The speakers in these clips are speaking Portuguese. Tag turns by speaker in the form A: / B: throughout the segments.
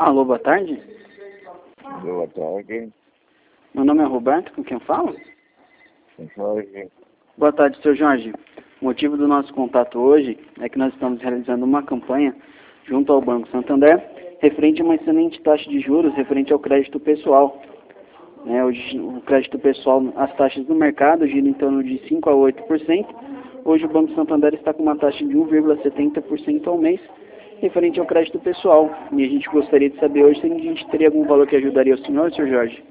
A: Alô, boa tarde.
B: Boa tarde.
A: Meu nome é Roberto, com quem eu falo?
B: Jorge.
A: Boa tarde, Sr. Jorge. O motivo do nosso contato hoje é que nós estamos realizando uma campanha junto ao Banco Santander referente a uma excelente taxa de juros referente ao crédito pessoal. Hoje, o crédito pessoal, as taxas do mercado giram em torno de 5 a 8%. Hoje o Banco Santander está com uma taxa de 1,70% ao mês referente ao crédito pessoal. E a gente gostaria de saber hoje se a gente teria algum valor que ajudaria o senhor, Sr. Jorge.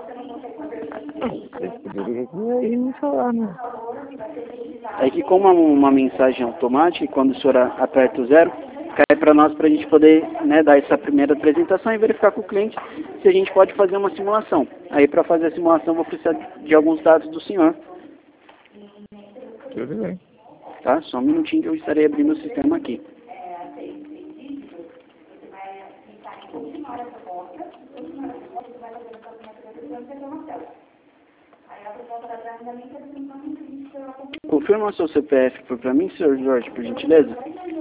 B: Vocês poderiam vir aí me falar, né?
A: É que como é uma mensagem automática, e quando o senhor aperta o 0, cai para nós para a gente poder, dar essa primeira apresentação e verificar com o cliente se a gente pode fazer uma simulação. Aí para fazer a simulação eu vou precisar de alguns dados do senhor.
B: Tudo bem.
A: Tá? Só um minutinho que eu estarei abrindo o sistema aqui. Confirma o seu CPF para mim, Sr. Jorge, por gentileza.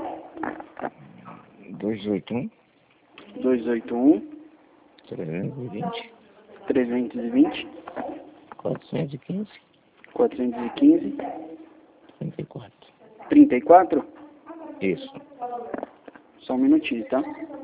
B: 281
A: 281
B: 320
A: 320
B: 415
A: 415
B: 34.
A: 34?
B: Isso.
A: Só um minutinho, tá?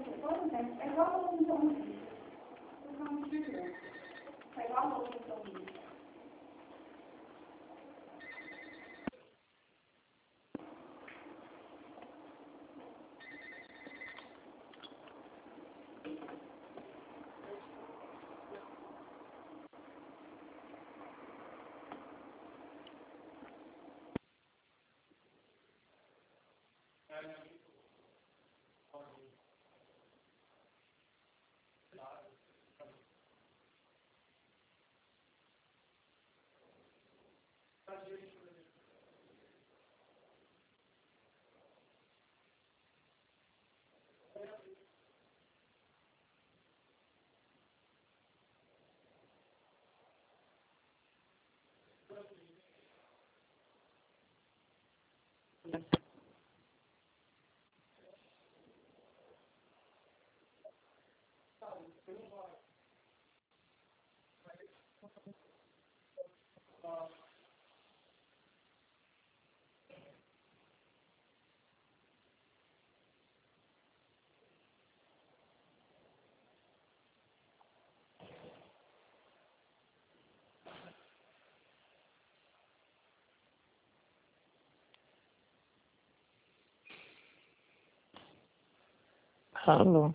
B: Alô.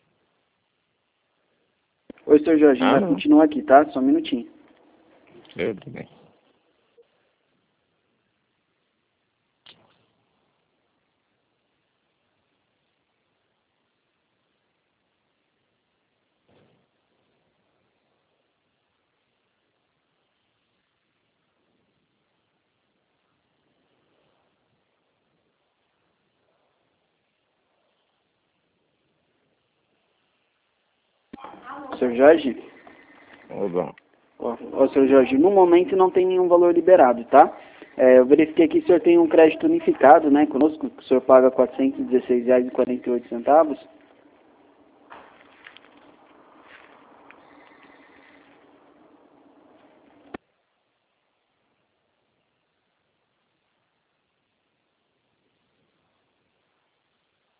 A: Oi, Sr. Jorge, já
B: Alô.
A: continua aqui, tá? Só um minutinho.
B: Tudo bem.
A: Sr. Jorge?
B: Oba.
A: Sr. Jorge, no momento não tem nenhum valor liberado, tá? Eu verifiquei que o senhor tem um crédito unificado, conosco, que o senhor paga R$ 416,48.